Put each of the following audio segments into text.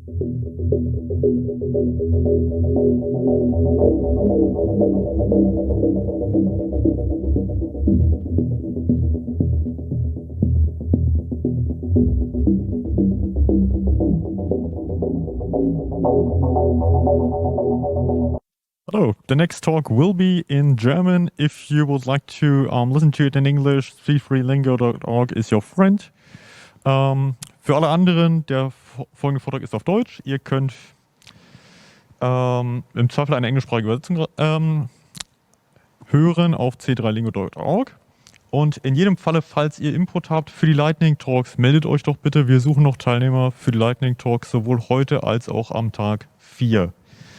Hello, the next talk will be in German. If you would like to listen to it in English, freefreelingo.org is your friend. Für alle anderen, der folgende Vortrag ist auf Deutsch. Ihr könnt im Zweifel eine englischsprachige Übersetzung hören auf c3lingo.org. Und in jedem Falle, falls ihr Input habt für die Lightning Talks, meldet euch doch bitte. Wir suchen noch Teilnehmer für die Lightning Talks, sowohl heute als auch am Tag 4.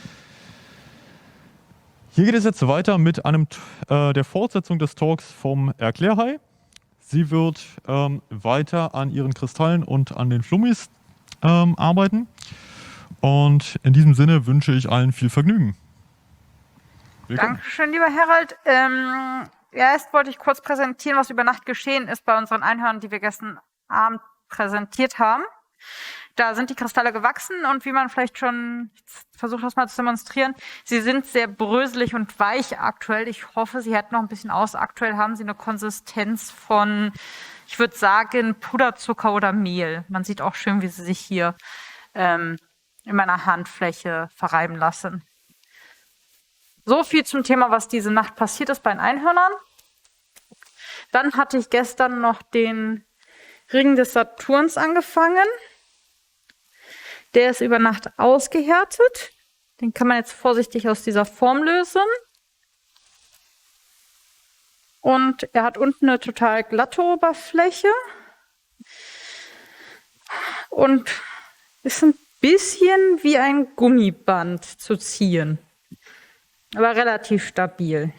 Hier geht es jetzt weiter mit der Fortsetzung des Talks vom Erklärhai. Sie wird weiter an ihren Kristallen und an den Flummis arbeiten. Und in diesem Sinne wünsche ich allen viel Vergnügen. Willkommen. Dankeschön, lieber Harald. Erst wollte ich kurz präsentieren, was über Nacht geschehen ist bei unseren Einhörnern, die wir gestern Abend präsentiert haben. Da sind die Kristalle gewachsen und wie man vielleicht schon versucht, das mal zu demonstrieren, sie sind sehr bröselig und weich aktuell. Ich hoffe, sie hätten noch ein bisschen aus. Aktuell haben sie eine Konsistenz von, ich würde sagen, Puderzucker oder Mehl. Man sieht auch schön, wie sie sich hier in meiner Handfläche verreiben lassen. So viel zum Thema, was diese Nacht passiert ist bei den Einhörnern. Dann hatte ich gestern noch den Ring des Saturns angefangen. Der ist über Nacht ausgehärtet. Den kann man jetzt vorsichtig aus dieser Form lösen. Und er hat unten eine total glatte Oberfläche. Und ist ein bisschen wie ein Gummiband zu ziehen. Aber relativ stabil.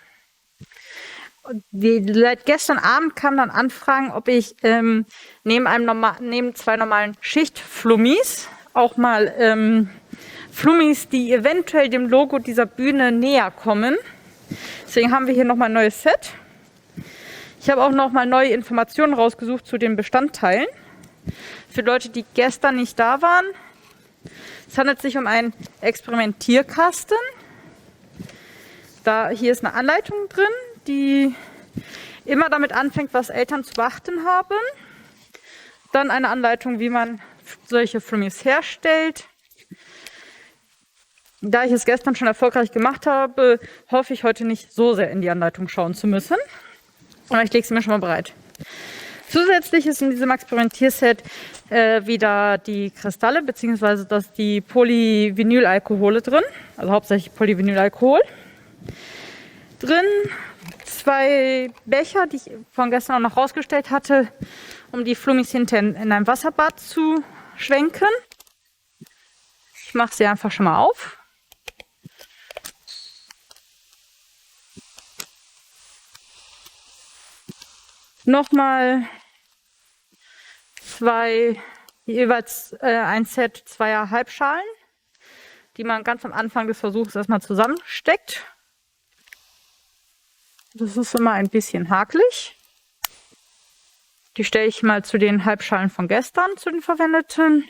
Seit gestern Abend kamen dann Anfragen, ob ich neben zwei normalen Schichtflummis auch mal Flummis, die eventuell dem Logo dieser Bühne näher kommen. Deswegen haben wir hier nochmal ein neues Set. Ich habe auch nochmal neue Informationen rausgesucht zu den Bestandteilen. Für Leute, die gestern nicht da waren. Es handelt sich um einen Experimentierkasten. Hier ist eine Anleitung drin, die immer damit anfängt, was Eltern zu beachten haben. Dann eine Anleitung, wie man solche Flummis herstellt. Da ich es gestern schon erfolgreich gemacht habe, hoffe ich heute nicht so sehr in die Anleitung schauen zu müssen. Aber ich lege sie mir schon mal bereit. Zusätzlich ist in diesem Experimentierset wieder die Kristalle bzw. die Polyvinylalkohole drin, also hauptsächlich Polyvinylalkohol. Drin 2 Becher, die ich von gestern auch noch rausgestellt hatte, um die Flummis hinterher in ein Wasserbad zu schwenken. Ich mache sie einfach schon mal auf. Nochmal jeweils ein Set 2er Halbschalen, die man ganz am Anfang des Versuchs erstmal zusammensteckt. Das ist immer ein bisschen hakelig. Die stelle ich mal zu den Halbschalen von gestern, zu den verwendeten.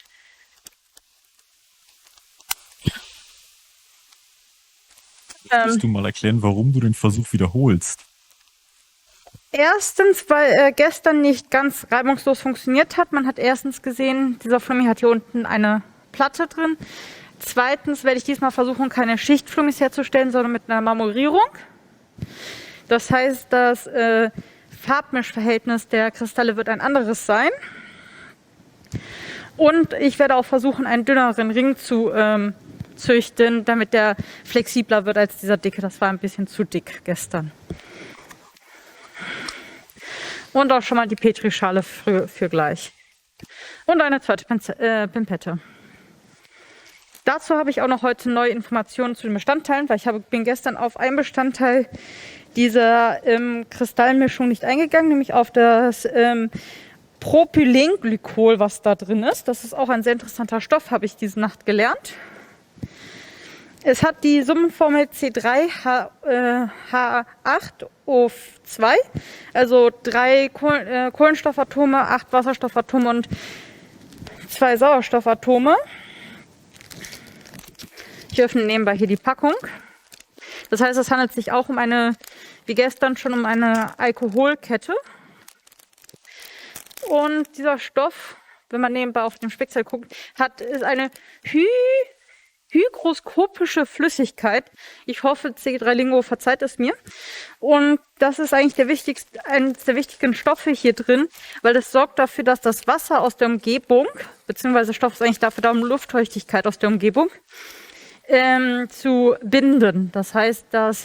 Willst du mal erklären, warum du den Versuch wiederholst? Erstens, weil gestern nicht ganz reibungslos funktioniert hat. Man hat erstens gesehen, dieser Flummi hat hier unten eine Platte drin. Zweitens werde ich diesmal versuchen, keine Schichtflummis herzustellen, sondern mit einer Marmorierung. Das heißt, das Farbmischverhältnis der Kristalle wird ein anderes sein. Und ich werde auch versuchen, einen dünneren Ring zu züchten, damit der flexibler wird als dieser dicke. Das war ein bisschen zu dick gestern. Und auch schon mal die Petrischale für gleich. Und eine zweite Pimpette. Dazu habe ich auch noch heute neue Informationen zu den Bestandteilen, weil bin gestern auf einen Bestandteil dieser Kristallmischung nicht eingegangen, nämlich auf das Propylenglykol, was da drin ist. Das ist auch ein sehr interessanter Stoff, habe ich diese Nacht gelernt. Es hat die Summenformel C3H8O2, also 3 Kohlenstoffatome, 8 Wasserstoffatome und 2 Sauerstoffatome. Ich öffne nebenbei hier die Packung. Das heißt, es handelt sich auch um eine, wie gestern schon, um eine Alkoholkette. Und dieser Stoff, wenn man nebenbei auf dem Spickzettel guckt, ist eine hygroskopische Flüssigkeit. Ich hoffe, C3Lingo verzeiht es mir. Und das ist eigentlich eines der wichtigsten Stoffe hier drin, weil es sorgt dafür, dass das Wasser aus der Umgebung, beziehungsweise Stoff ist eigentlich dafür da, um Luftfeuchtigkeit aus der Umgebung zu binden. Das heißt, das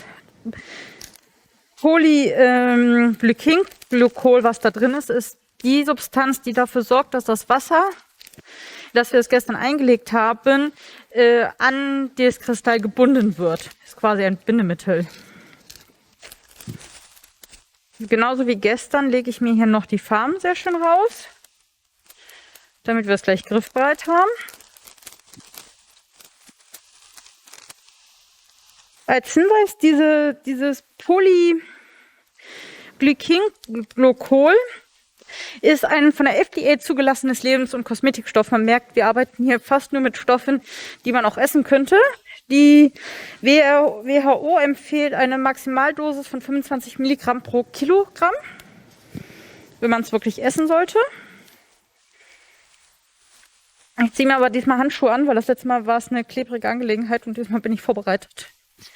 Polyglykol, was da drin ist, ist die Substanz, die dafür sorgt, dass das Wasser, das wir es gestern eingelegt haben, an das Kristall gebunden wird. Das ist quasi ein Bindemittel. Genauso wie gestern lege ich mir hier noch die Farben sehr schön raus, damit wir es gleich griffbereit haben. Als Hinweis, dieses Polyglykol ist ein von der FDA zugelassenes Lebens- und Kosmetikstoff. Man merkt, wir arbeiten hier fast nur mit Stoffen, die man auch essen könnte. Die WHO empfiehlt eine Maximaldosis von 25 Milligramm pro Kilogramm, wenn man es wirklich essen sollte. Ich ziehe mir aber diesmal Handschuhe an, weil das letzte Mal war es eine klebrige Angelegenheit und diesmal bin ich vorbereitet.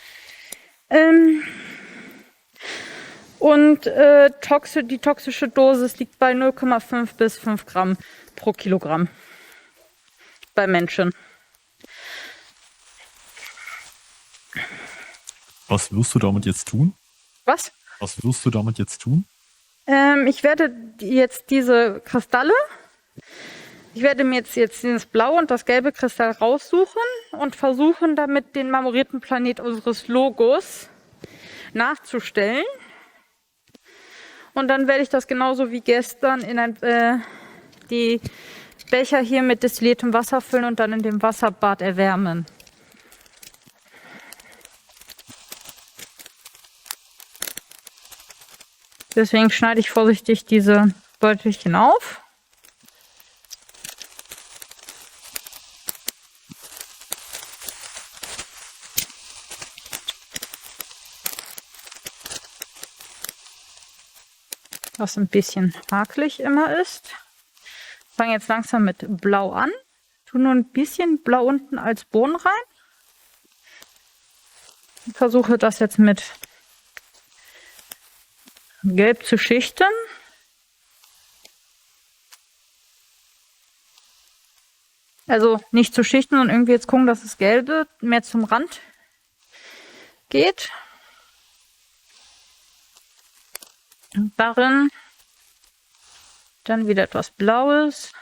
Die toxische Dosis liegt bei 0,5 bis 5 Gramm pro Kilogramm bei Menschen. Was wirst du damit jetzt tun? Was? Was wirst du damit jetzt tun? Ich werde jetzt diese Kristalle, ich werde mir jetzt dieses blaue und das gelbe Kristall raussuchen und versuchen, damit den marmorierten Planet unseres Logos nachzustellen. Und dann werde ich das genauso wie gestern in die Becher hier mit destilliertem Wasser füllen und dann in dem Wasserbad erwärmen. Deswegen schneide ich vorsichtig diese Beutelchen auf. Was ein bisschen hakelig immer ist. Ich fange jetzt langsam mit Blau an. Tue nur ein bisschen Blau unten als Boden rein. Ich versuche das jetzt mit Gelb zu schichten. Also nicht zu schichten und irgendwie jetzt gucken, dass das Gelbe mehr zum Rand geht. Und darin dann wieder etwas Blaues.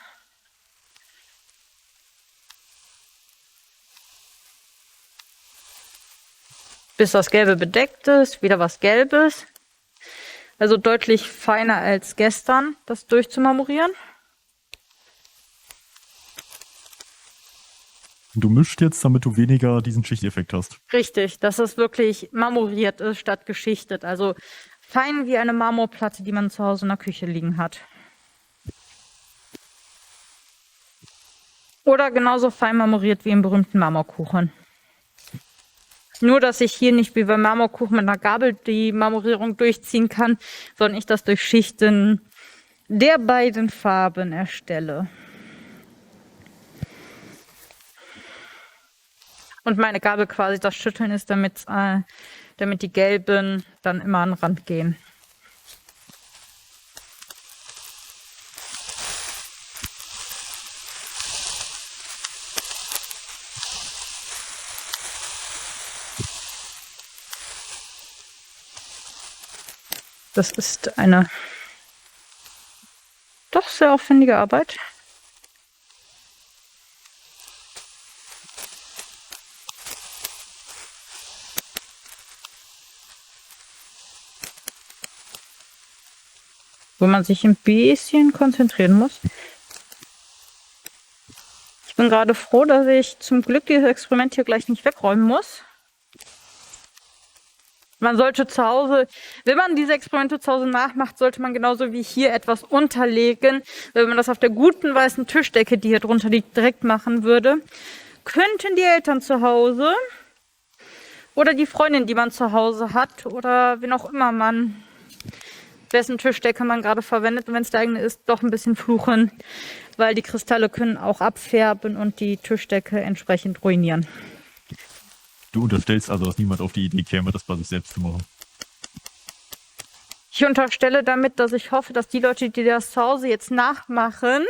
Bis das Gelbe bedeckt ist, wieder was Gelbes. Also deutlich feiner als gestern, das durchzumarmorieren. Du mischst jetzt, damit du weniger diesen Schichteffekt hast. Richtig, dass es wirklich marmoriert ist statt geschichtet. Also fein wie eine Marmorplatte, die man zu Hause in der Küche liegen hat. Oder genauso fein marmoriert wie im berühmten Marmorkuchen. Nur, dass ich hier nicht wie beim Marmorkuchen mit einer Gabel die Marmorierung durchziehen kann, sondern ich das durch Schichten der beiden Farben erstelle. Und meine Gabel quasi das Schütteln ist, damit die gelben dann immer an den Rand gehen. Das ist eine doch sehr aufwendige Arbeit. Wo man sich ein bisschen konzentrieren muss. Ich bin gerade froh, dass ich zum Glück dieses Experiment hier gleich nicht wegräumen muss. Man sollte zu Hause, wenn man diese Experimente zu Hause nachmacht, sollte man genauso wie hier etwas unterlegen. Wenn man das auf der guten weißen Tischdecke, die hier drunter liegt, direkt machen würde, könnten die Eltern zu Hause oder die Freundin, die man zu Hause hat oder wen auch immer man, wessen Tischdecke man gerade verwendet und wenn es der eigene ist, doch ein bisschen fluchen, weil die Kristalle können auch abfärben und die Tischdecke entsprechend ruinieren. Du unterstellst also, dass niemand auf die Idee käme, das bei sich selbst zu machen. Ich unterstelle damit, dass ich hoffe, dass die Leute, die das zu Hause jetzt nachmachen,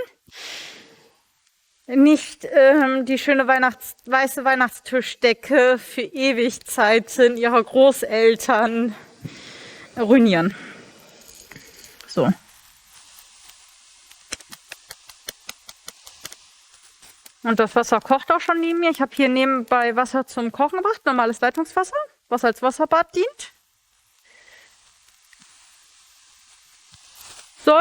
nicht die schöne weiße Weihnachtstischdecke für Ewigzeiten ihrer Großeltern ruinieren. So. Und das Wasser kocht auch schon neben mir. Ich habe hier nebenbei Wasser zum Kochen gebracht, normales Leitungswasser, was als Wasserbad dient. Soll.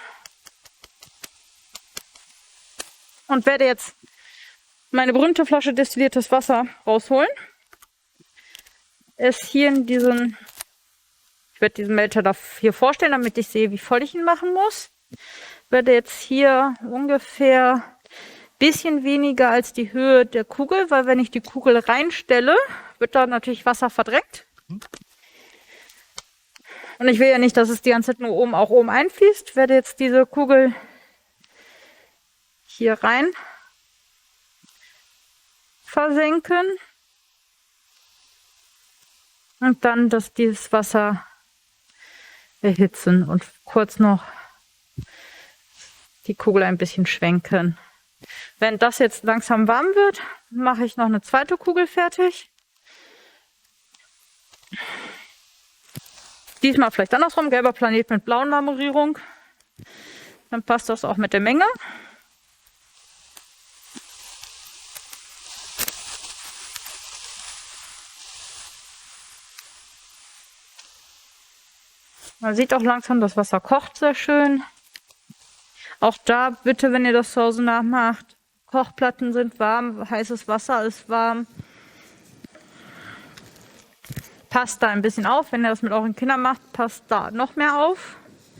Und werde jetzt meine berühmte Flasche destilliertes Wasser rausholen. Es hier in diesen, ich werde diesen Behälter da hier vorstellen, damit ich sehe, wie voll ich ihn machen muss. Werde jetzt hier ungefähr bisschen weniger als die Höhe der Kugel, weil wenn ich die Kugel reinstelle, wird da natürlich Wasser verdrängt. Und ich will ja nicht, dass es die ganze Zeit nur oben einfließt. Ich werde jetzt diese Kugel hier rein versenken und dann dieses Wasser erhitzen und kurz noch die Kugel ein bisschen schwenken. Wenn das jetzt langsam warm wird, mache ich noch eine zweite Kugel fertig. Diesmal vielleicht andersrum, gelber Planet mit blauen Marmorierung. Dann passt das auch mit der Menge. Man sieht auch langsam, das Wasser kocht sehr schön. Auch da bitte, wenn ihr das zu Hause nachmacht, Kochplatten sind warm, heißes Wasser ist warm. Passt da ein bisschen auf, wenn ihr das mit euren Kindern macht, passt da noch mehr auf.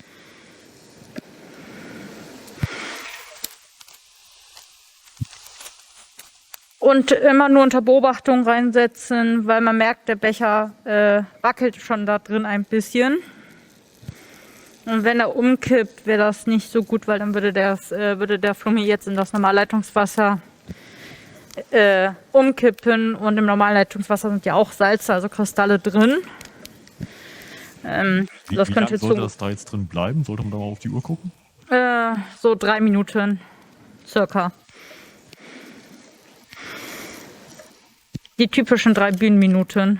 Und immer nur unter Beobachtung reinsetzen, weil man merkt, der Becher wackelt schon da drin ein bisschen. Und wenn er umkippt, wäre das nicht so gut, weil dann würde der Flummi jetzt in das Normalleitungswasser umkippen. Und im Normalleitungswasser sind ja auch Salze, also Kristalle drin. Wie lange soll das da jetzt drin bleiben? Sollte man da mal auf die Uhr gucken? So 3 Minuten circa. Die typischen 3 Bühnenminuten.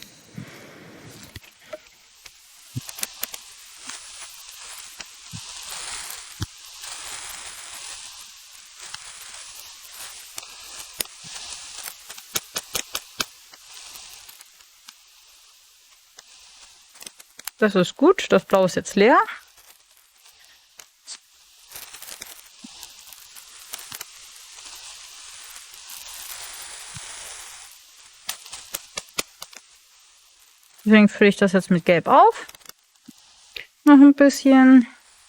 Das ist gut, das Blau ist jetzt leer. Deswegen fülle ich das jetzt mit Gelb auf. Noch ein bisschen.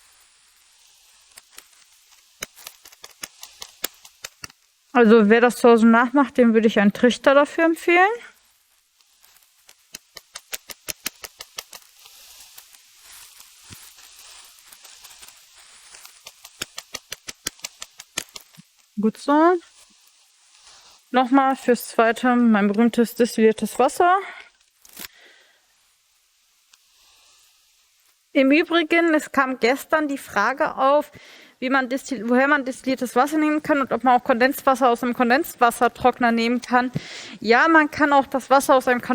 Also wer das zu Hause nachmacht, dem würde ich einen Trichter dafür empfehlen. Gut so. Nochmal fürs Zweite mein berühmtes destilliertes Wasser. Im Übrigen, es kam gestern die Frage auf, woher man destilliertes Wasser nehmen kann und ob man auch Kondenswasser aus einem Kondenswassertrockner nehmen kann. Ja, man kann auch das Wasser aus einem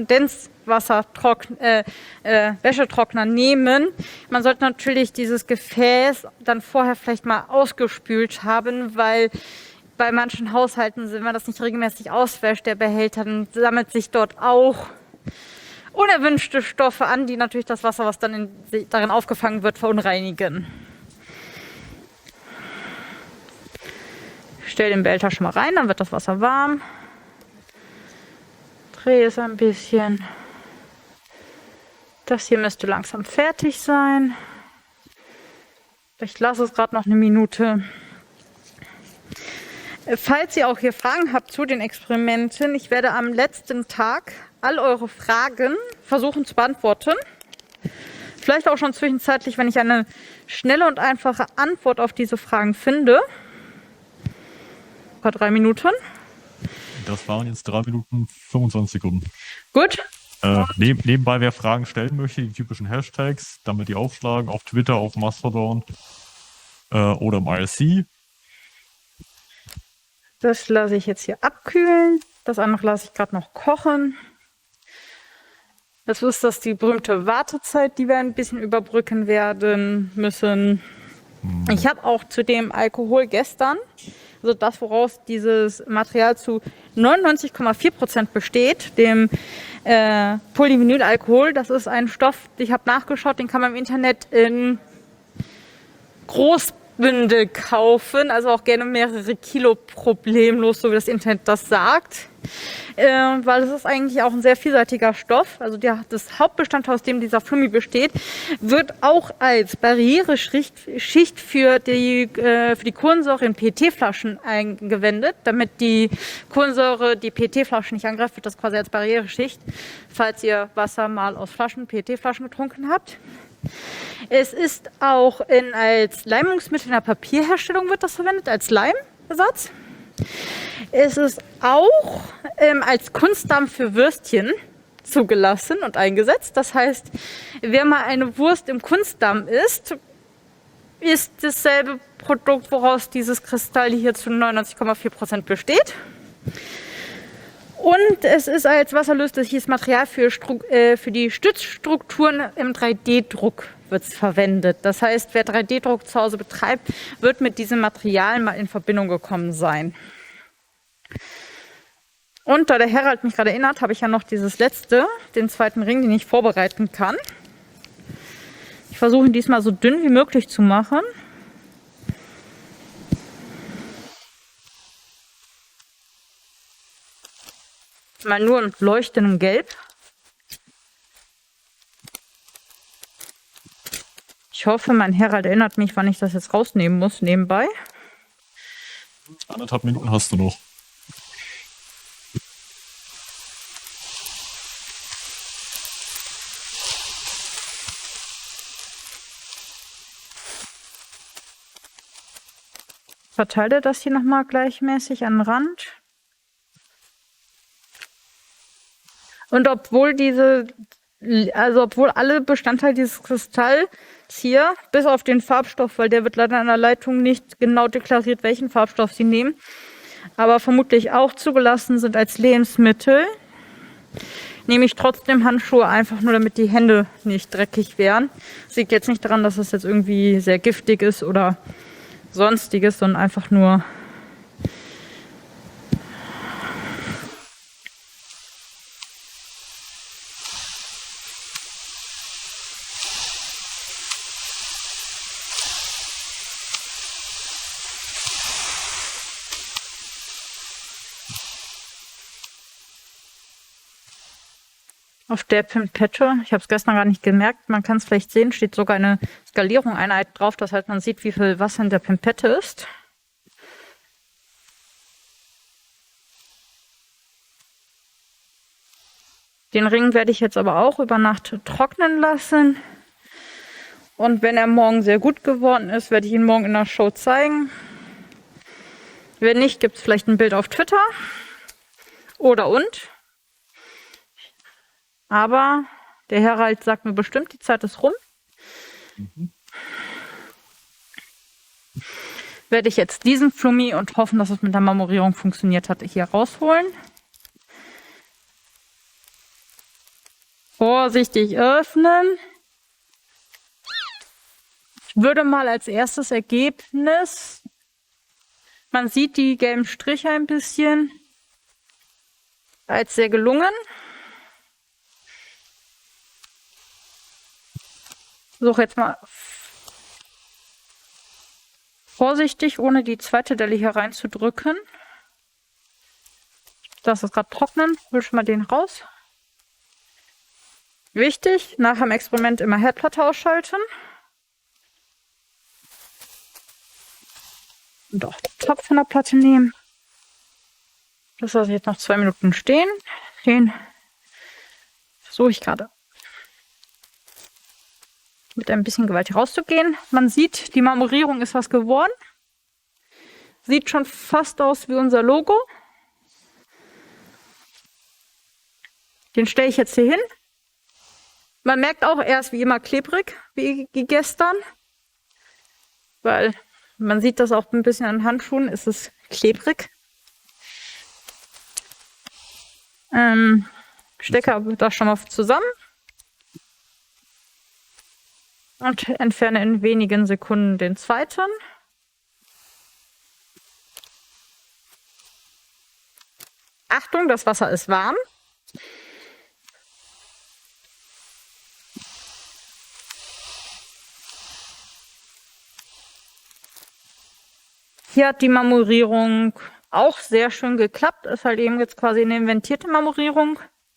Wäschetrockner nehmen. Man sollte natürlich dieses Gefäß dann vorher vielleicht mal ausgespült haben, weil bei manchen Haushalten, wenn man das nicht regelmäßig auswäscht, der Behälter, dann sammelt sich dort auch unerwünschte Stoffe an, die natürlich das Wasser, was dann darin aufgefangen wird, verunreinigen. Ich stelle den Behälter schon mal rein, dann wird das Wasser warm. Drehe es ein bisschen. Das hier müsste langsam fertig sein. Ich lasse es gerade noch eine Minute. Falls ihr auch hier Fragen habt zu den Experimenten, ich werde am letzten Tag all eure Fragen versuchen zu beantworten. Vielleicht auch schon zwischenzeitlich, wenn ich eine schnelle und einfache Antwort auf diese Fragen finde. Ein paar 3 Minuten. Das waren jetzt 3 Minuten 25 Sekunden. Gut. Nebenbei, wer Fragen stellen möchte, die typischen Hashtags, damit die aufschlagen, auf Twitter, auf Mastodon oder im IRC. Das lasse ich jetzt hier abkühlen. Das andere lasse ich gerade noch kochen. Das ist das die berühmte Wartezeit, die wir ein bisschen überbrücken werden müssen. Ich habe auch zu dem Alkohol gestern, also das, woraus dieses Material zu 99,4% besteht, dem Polyvinylalkohol, das ist ein Stoff, ich habe nachgeschaut, den kann man im Internet in Großbündel kaufen, also auch gerne mehrere Kilo problemlos, so wie das Internet das sagt. Weil es ist eigentlich auch ein sehr vielseitiger Stoff. Also das Hauptbestandteil, aus dem dieser Flummi besteht, wird auch als Barriereschicht für die Kohlensäure in PET-Flaschen eingewendet. Damit die Kohlensäure die PET-Flaschen nicht angreift, wird das quasi als Barriereschicht, falls ihr Wasser mal aus PET-Flaschen getrunken habt. Es ist auch als Leimungsmittel in der Papierherstellung wird das verwendet, als Leimersatz. Es ist auch als Kunstdampf für Würstchen zugelassen und eingesetzt. Das heißt, wer mal eine Wurst im Kunstdampf isst, ist dasselbe Produkt, woraus dieses Kristall hier zu 99,4% besteht. Und es ist als wasserlösliches Material für die Stützstrukturen im 3D-Druck wird verwendet. Das heißt, wer 3D-Druck zu Hause betreibt, wird mit diesem Material mal in Verbindung gekommen sein. Und da der Herald mich gerade erinnert, habe ich ja noch den zweiten Ring, den ich vorbereiten kann. Ich versuche ihn diesmal so dünn wie möglich zu machen. Mal nur in leuchtendem Gelb. Ich hoffe, mein Herald erinnert mich, wann ich das jetzt rausnehmen muss, nebenbei. 1,5 Minuten hast du noch. Verteile das hier nochmal gleichmäßig an den Rand. Und obwohl alle Bestandteile dieses Kristalls hier, bis auf den Farbstoff, weil der wird leider in der Leitung nicht genau deklariert, welchen Farbstoff sie nehmen, aber vermutlich auch zugelassen sind als Lebensmittel, nehme ich trotzdem Handschuhe, einfach nur damit die Hände nicht dreckig werden. Das liegt jetzt nicht daran, dass es jetzt irgendwie sehr giftig ist oder sonstiges, sondern einfach nur auf der Pimpette, ich habe es gestern gar nicht gemerkt, man kann es vielleicht sehen, steht sogar eine Skalierung-Einheit drauf, das heißt, man sieht, wie viel Wasser in der Pimpette ist. Den Ring werde ich jetzt aber auch über Nacht trocknen lassen. Und wenn er morgen sehr gut geworden ist, werde ich ihn morgen in der Show zeigen. Wenn nicht, gibt es vielleicht ein Bild auf Twitter. Aber der Herald sagt mir bestimmt, die Zeit ist rum. Werde ich jetzt diesen Flummi und hoffen, dass es mit der Marmorierung funktioniert hat, hier rausholen. Vorsichtig öffnen. Ich würde mal als erstes Ergebnis, man sieht die gelben Striche ein bisschen, als sehr gelungen. Suche jetzt mal vorsichtig, ohne die zweite Delle hier reinzudrücken. Ich lasse es gerade trocknen, hol schon mal den raus. Wichtig, nach dem Experiment immer Herdplatte ausschalten. Und auch den Topf von der Platte nehmen. Das lasse ich jetzt noch 2 Minuten stehen. Den versuche ich gerade mit ein bisschen Gewalt hier rauszugehen. Man sieht, die Marmorierung ist was geworden. Sieht schon fast aus wie unser Logo. Den stelle ich jetzt hier hin. Man merkt auch, er ist wie immer klebrig, wie gestern. Weil man sieht das auch ein bisschen an Handschuhen, ist es klebrig. Stecke das schon mal zusammen. Und entferne in wenigen Sekunden den zweiten. Achtung, das Wasser ist warm. Hier hat die Marmorierung auch sehr schön geklappt. Ist halt eben jetzt quasi eine inventierte Marmorierung.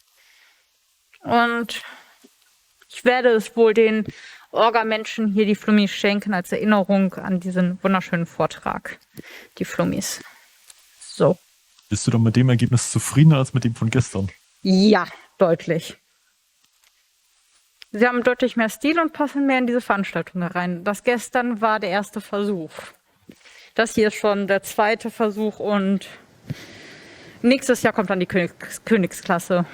Und ich werde es wohl den Orga-Menschen hier die Flummis schenken als Erinnerung an diesen wunderschönen Vortrag. Die Flummis. So. Bist du dann mit dem Ergebnis zufriedener als mit dem von gestern? Ja, deutlich. Sie haben deutlich mehr Stil und passen mehr in diese Veranstaltung herein. Das gestern war der erste Versuch. Das hier ist schon der zweite Versuch und nächstes Jahr kommt dann die Königsklasse.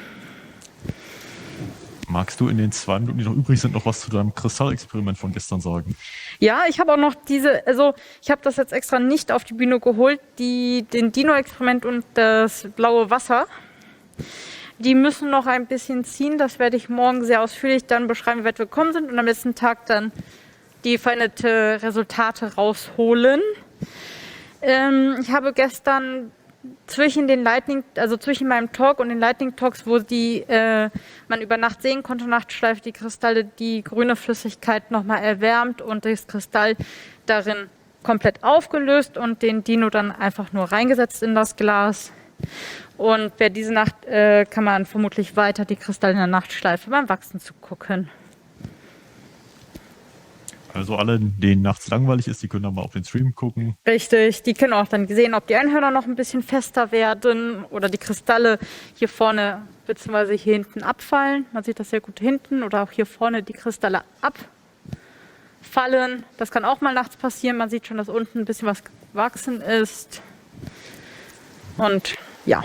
Magst du in den 2 Minuten, die noch übrig sind, noch was zu deinem Kristallexperiment von gestern sagen? Ja, ich habe auch noch ich habe das jetzt extra nicht auf die Bühne geholt, den Dino-Experiment und das blaue Wasser. Die müssen noch ein bisschen ziehen, das werde ich morgen sehr ausführlich dann beschreiben, wie weit wir gekommen sind und am letzten Tag dann die verendete Resultate rausholen. Ich habe gestern zwischen meinem Talk und den Lightning Talks, wo man über Nacht sehen konnte, Nachtschleife, die Kristalle, die grüne Flüssigkeit nochmal erwärmt und das Kristall darin komplett aufgelöst und den Dino dann einfach nur reingesetzt in das Glas. Und wer diese Nacht, kann man vermutlich weiter die Kristalle in der Nachtschleife beim Wachsen zugucken. Also alle, denen nachts langweilig ist, die können dann mal auf den Stream gucken. Richtig, die können auch dann sehen, ob die Einhörner noch ein bisschen fester werden oder die Kristalle hier vorne bzw. hier hinten abfallen. Man sieht das sehr gut hinten oder auch hier vorne die Kristalle abfallen. Das kann auch mal nachts passieren. Man sieht schon, dass unten ein bisschen was gewachsen ist. Und ja.